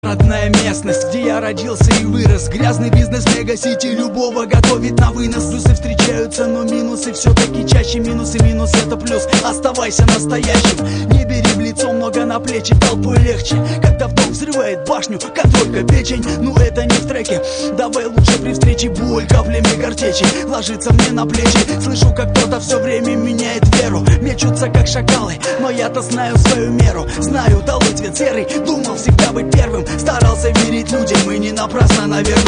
Родная местность, где я родился и вырос. Грязный бизнес, мегасити, любого готовит на вынос. Плюсы встречаются, но минусы все-таки чаще. Минус это плюс, оставайся настоящим. Не бери в лицо, много на плечи, толпой легче. Когда вдох взрывает башню, как только печень. Ну это не в треке, давай лучше при встрече. Боль каплями картечи ложится мне на плечи. Слышу, как кто-то все время меняет веру. Мечутся как шакалы, но я-то знаю свою меру. Знаю, долой цвет серый, думал всегда быть первым. Старался верить людям и не напрасно, наверное.